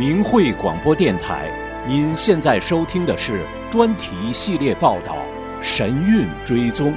明慧广播电台，您现在收听的是专题系列报道《神韵追踪》。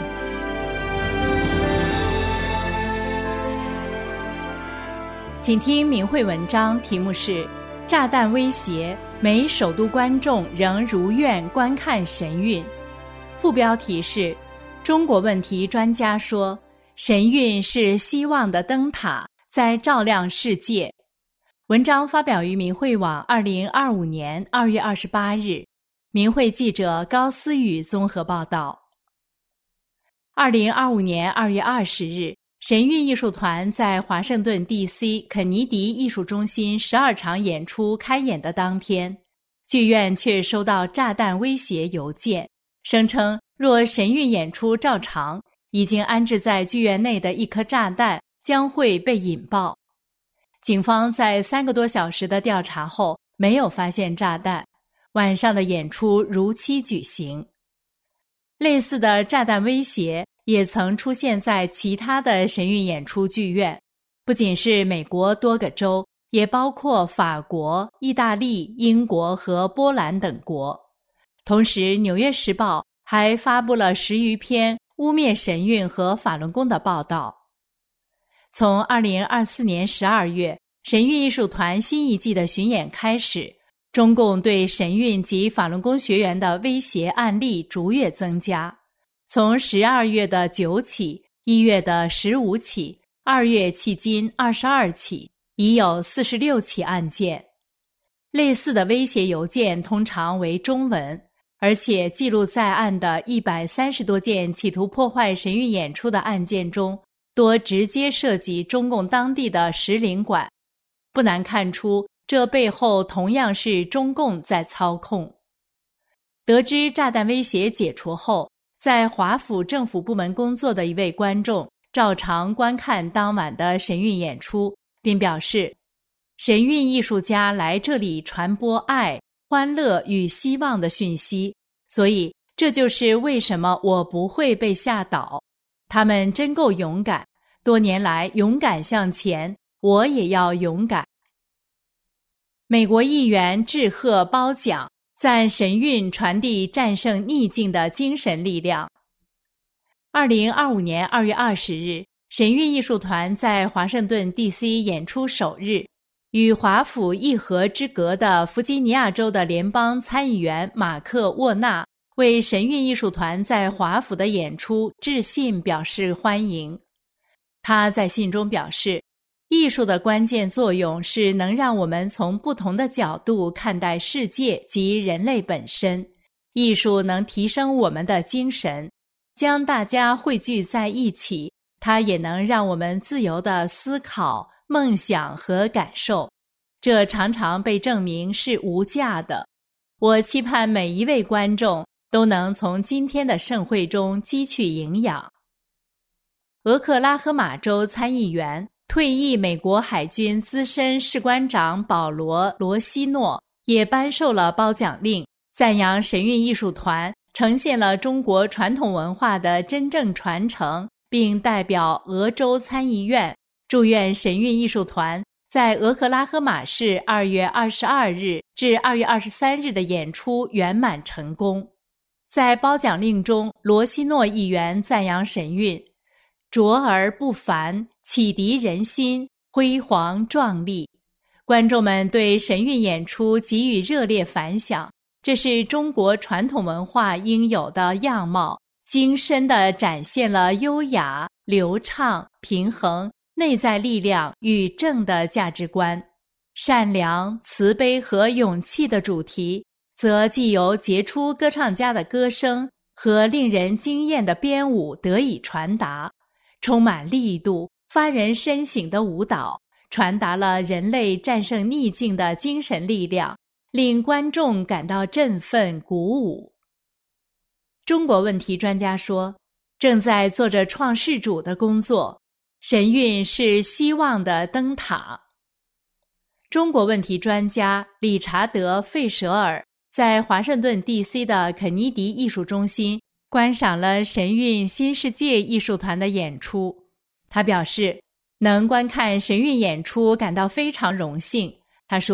请听明慧文章，题目是“炸弹威胁，美首都观众仍如愿观看神韵”。副标题是“中国问题专家说，神韵是希望的灯塔，在照亮世界”。文章发表于明慧网2025年2月28日，明慧记者高思雨综合报道。2025年2月20日，神韵艺术团在华盛顿 DC 肯尼迪艺术中心12场演出开演的当天，剧院却收到炸弹威胁邮件，声称若神韵演出照常，已经安置在剧院内的一颗炸弹将会被引爆。警方在3个多小时的调查后没有发现炸弹，晚上的演出如期举行。类似的炸弹威胁也曾出现在其他的神韵演出剧院，不仅是美国多个州，也包括法国、意大利、英国和波兰等国。同时，《纽约时报》还发布了10余篇污蔑神韵和法轮功的报道。从2024年12月神韵艺术团新一季的巡演开始，中共对神韵及法轮功学员的威胁案例逐月增加。从12月的9起，1月的15起，2月迄今22起，已有46起案件。类似的威胁邮件通常为中文，而且记录在案的130多件企图破坏神韵演出的案件中，多直接涉及中共当地的使领馆。不难看出，这背后同样是中共在操控。得知炸弹威胁解除后，在华府政府部门工作的一位观众照常观看当晚的神韵演出，并表示，神韵艺术家来这里传播爱、欢乐与希望的讯息，所以这就是为什么我不会被吓倒。他们真够勇敢，多年来勇敢向前，我也要勇敢。美国议员致贺褒奖，赞神韵传递战胜逆境的精神力量。2025年2月20日，神韵艺术团在华盛顿 DC 演出首日，与华府一河之隔的弗吉尼亚州的联邦参议员马克·沃纳为神韵艺术团在华府的演出致信表示欢迎。他在信中表示，艺术的关键作用是能让我们从不同的角度看待世界及人类本身。艺术能提升我们的精神，将大家汇聚在一起，它也能让我们自由地思考、梦想和感受。这常常被证明是无价的。我期盼每一位观众都能从今天的盛会中汲取营养。俄克拉荷马州参议员、退役美国海军资深士官长保罗·罗西诺也颁授了褒奖令，赞扬神韵艺术团呈现了中国传统文化的真正传承，并代表俄州参议院祝愿神韵艺术团在俄克拉荷马市2月22日至2月23日的演出圆满成功。在褒奖令中，罗西诺议员赞扬神韵卓而不凡，启迪人心，辉煌壮丽。观众们对神韵演出给予热烈反响，这是中国传统文化应有的样貌，精深地展现了优雅、流畅、平衡、内在力量与正的价值观。善良、慈悲和勇气的主题，则既由杰出歌唱家的歌声和令人惊艳的编舞得以传达。充满力度、发人深省的舞蹈，传达了人类战胜逆境的精神力量，令观众感到振奋鼓舞。中国问题专家说，正在做着创世主的工作，神韵是希望的灯塔。中国问题专家理查德·费舍尔在华盛顿 DC 的肯尼迪艺术中心观赏了神韵新世界艺术团的演出。他表示，能观看神韵演出感到非常荣幸。他说，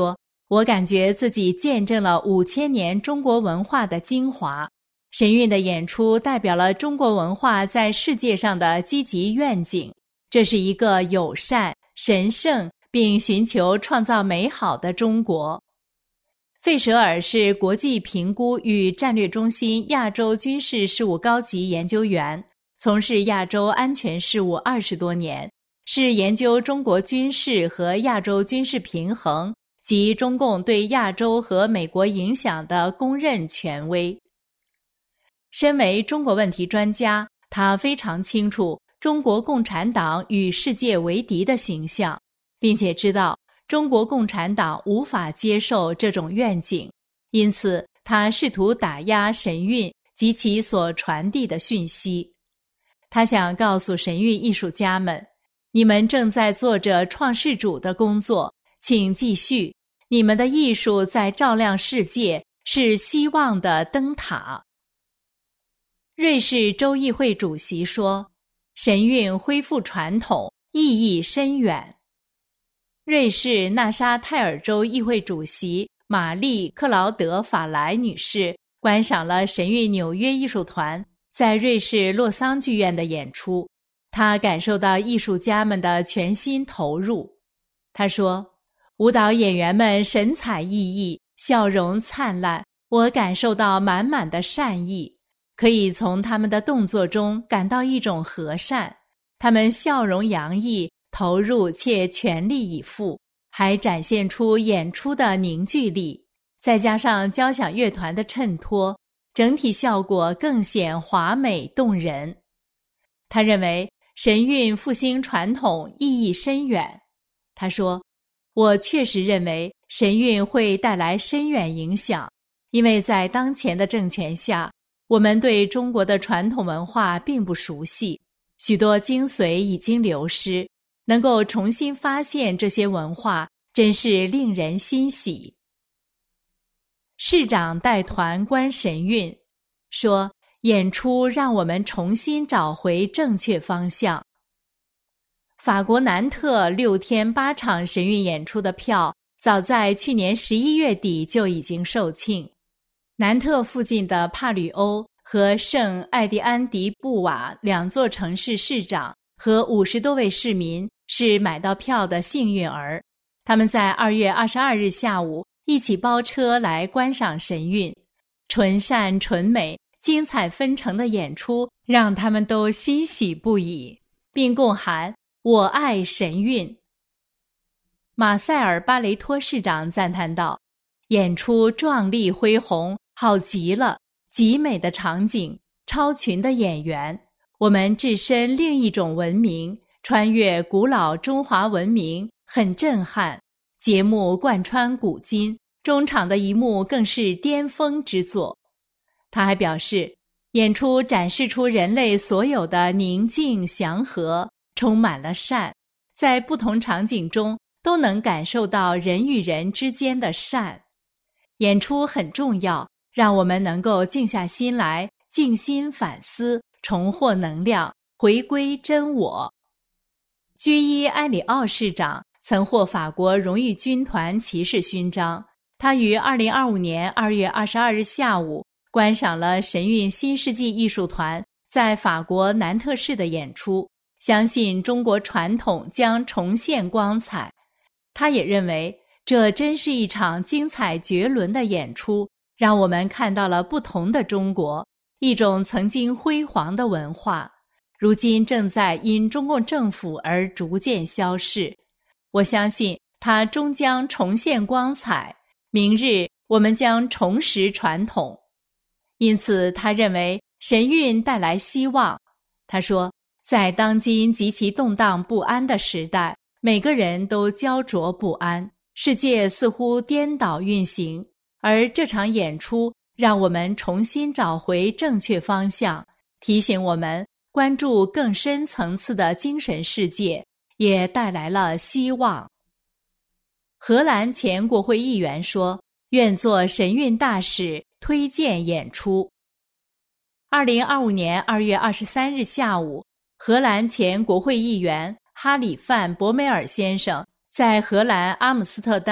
我感觉自己见证了5000年中国文化的精华。神韵的演出代表了中国文化在世界上的积极愿景，这是一个友善、神圣并寻求创造美好的中国。费舍尔是国际评估与战略中心亚洲军事事务高级研究员，从事亚洲安全事务20多年，是研究中国军事和亚洲军事平衡及中共对亚洲和美国影响的公认权威。身为中国问题专家，他非常清楚中国共产党与世界为敌的形象，并且知道中国共产党无法接受这种愿景，因此他试图打压神韵及其所传递的讯息。他想告诉神韵艺术家们，你们正在做着创世主的工作，请继续，你们的艺术在照亮世界，是希望的灯塔。瑞士州议会主席说，神韵恢复传统，意义深远。瑞士纳沙泰尔州议会主席玛丽·克劳德·法莱女士观赏了神韵纽约艺术团在瑞士洛桑剧院的演出，她感受到艺术家们的全心投入。她说，舞蹈演员们神采奕奕，笑容灿烂，我感受到满满的善意，可以从他们的动作中感到一种和善，他们笑容洋溢，投入且全力以赴，还展现出演出的凝聚力，再加上交响乐团的衬托，整体效果更显华美动人。他认为神韵复兴传统意义深远。他说，我确实认为神韵会带来深远影响，因为在当前的政权下，我们对中国的传统文化并不熟悉，许多精髓已经流失，能够重新发现这些文化，真是令人欣喜。市长带团观神韵，说演出让我们重新找回正确方向。法国南特6天8场神韵演出的票，早在去年11月底就已经售罄。南特附近的帕吕欧和圣艾蒂安迪布瓦2座城市市长和50多位市民是买到票的幸运儿，他们在2月22日下午一起包车来观赏神韵，纯善纯美、精彩纷呈的演出让他们都欣喜不已，并共喊我爱神韵。马塞尔巴雷托市长赞叹道，演出壮丽恢宏，好极了，极美的场景，超群的演员，我们置身另一种文明，穿越古老中华文明，很震撼。节目贯穿古今，中场的一幕更是巅峰之作。他还表示，演出展示出人类所有的宁静祥和，充满了善，在不同场景中都能感受到人与人之间的善。演出很重要，让我们能够静下心来，静心反思，重获能量，回归真我。居伊埃里奥市长曾获法国荣誉军团骑士勋章，他于2025年2月22日下午观赏了神韵新世纪艺术团在法国南特市的演出，相信中国传统将重现光彩。他也认为这真是一场精彩绝伦的演出，让我们看到了不同的中国，一种曾经辉煌的文化，如今正在因中共政府而逐渐消逝。我相信它终将重现光彩，明日我们将重拾传统。因此他认为神韵带来希望。他说，在当今极其动荡不安的时代，每个人都焦灼不安，世界似乎颠倒运行，而这场演出让我们重新找回正确方向，提醒我们关注更深层次的精神世界，也带来了希望。荷兰前国会议员说，愿做神韵大使，推荐演出。2025年2月23日下午，荷兰前国会议员哈里范·博梅尔先生在荷兰阿姆斯特丹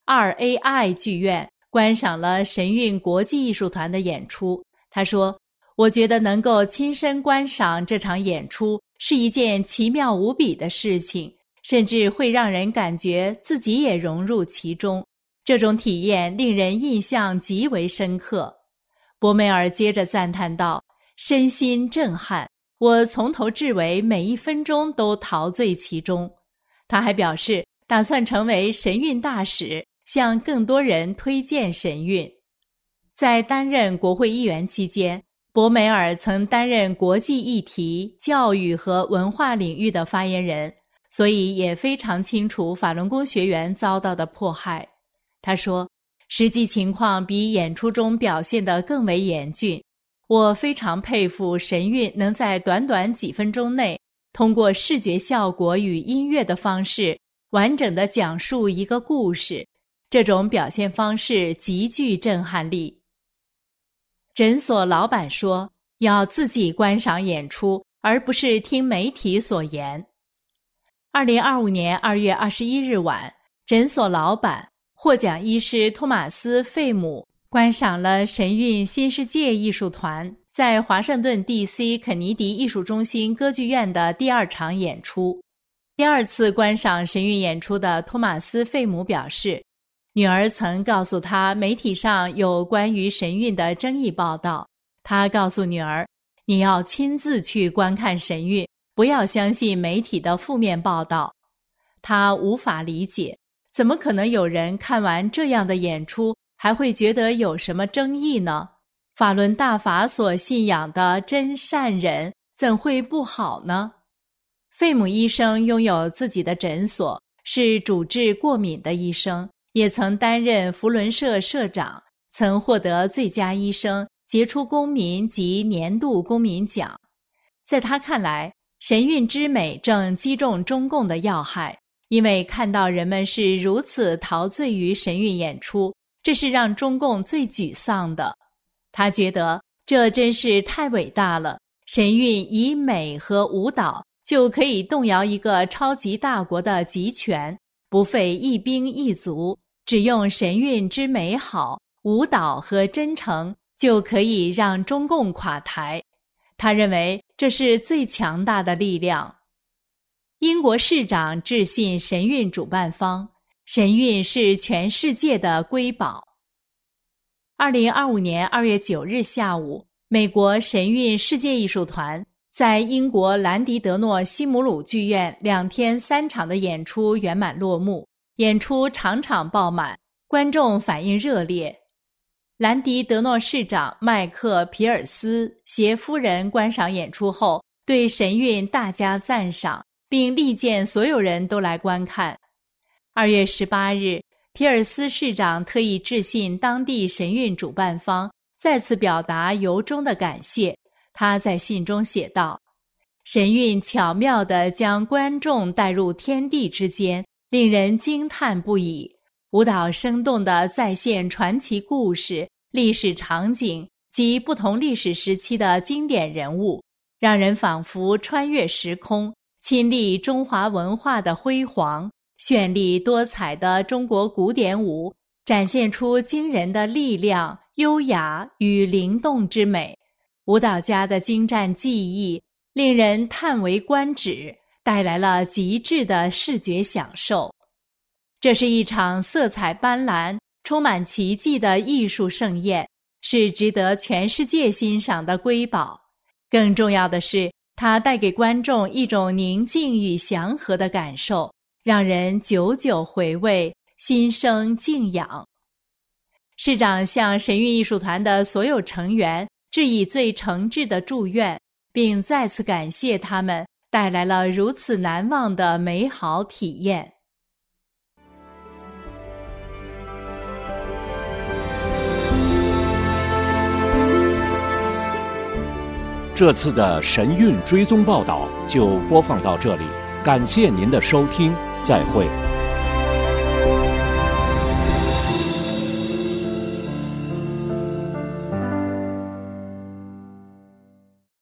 2AI 剧院观赏了神韵国际艺术团的演出。他说，我觉得能够亲身观赏这场演出是一件奇妙无比的事情，甚至会让人感觉自己也融入其中。这种体验令人印象极为深刻。博梅尔接着赞叹道，身心震撼，我从头至尾每一分钟都陶醉其中。他还表示打算成为神韵大使，向更多人推荐神韵。在担任国会议员期间，博梅尔曾担任国际议题、教育和文化领域的发言人，所以也非常清楚法轮功学员遭到的迫害。他说，实际情况比演出中表现得更为严峻。我非常佩服神韵能在短短几分钟内，通过视觉效果与音乐的方式，完整地讲述一个故事。这种表现方式极具震撼力。诊所老板说，要自己观赏演出，而不是听媒体所言。2025年2月21日晚，诊所老板获奖医师托马斯·费姆观赏了神韵新世界艺术团在华盛顿 DC 肯尼迪艺术中心歌剧院的第2场演出。第2次观赏神韵演出的托马斯·费姆表示，女儿曾告诉他媒体上有关于神韵的争议报道，他告诉女儿，你要亲自去观看神韵，不要相信媒体的负面报道。他无法理解，怎么可能有人看完这样的演出还会觉得有什么争议呢？法轮大法所信仰的真善忍怎会不好呢？费姆医生拥有自己的诊所，是主治过敏的医生，也曾担任福伦社社长，曾获得最佳医生、杰出公民及年度公民奖。在他看来，神韵之美正击中中共的要害，因为看到人们是如此陶醉于神韵演出，这是让中共最沮丧的。他觉得这真是太伟大了，神韵以美和舞蹈就可以动摇一个超级大国的集权，不费一兵一卒，只用神韵之美好、舞蹈和真诚就可以让中共垮台。他认为这是最强大的力量。英国市长致信神韵主办方，神韵是全世界的瑰宝。2025年2月9日下午，美国神韵世界艺术团在英国兰迪德诺西姆鲁剧院2天3场的演出圆满落幕，演出场场爆满，观众反应热烈。兰迪德诺市长麦克皮尔斯携夫人观赏演出后，对神韵大加赞赏，并力荐所有人都来观看。2月18日，皮尔斯市长特意致信当地神韵主办方，再次表达由衷的感谢。他在信中写道，神韵巧妙地将观众带入天地之间，令人惊叹不已。舞蹈生动地再现传奇故事、历史场景及不同历史时期的经典人物，让人仿佛穿越时空，亲历中华文化的辉煌。绚丽多彩的中国古典舞展现出惊人的力量、优雅与灵动之美，舞蹈家的精湛技艺令人叹为观止，带来了极致的视觉享受。这是一场色彩斑斓、充满奇迹的艺术盛宴，是值得全世界欣赏的瑰宝。更重要的是，它带给观众一种宁静与祥和的感受，让人久久回味，心生敬仰。市长向神韵艺术团的所有成员致以最诚挚的祝愿，并再次感谢他们带来了如此难忘的美好体验。 这次的神韵追踪报道就播放到这里，感谢您的收听，再会。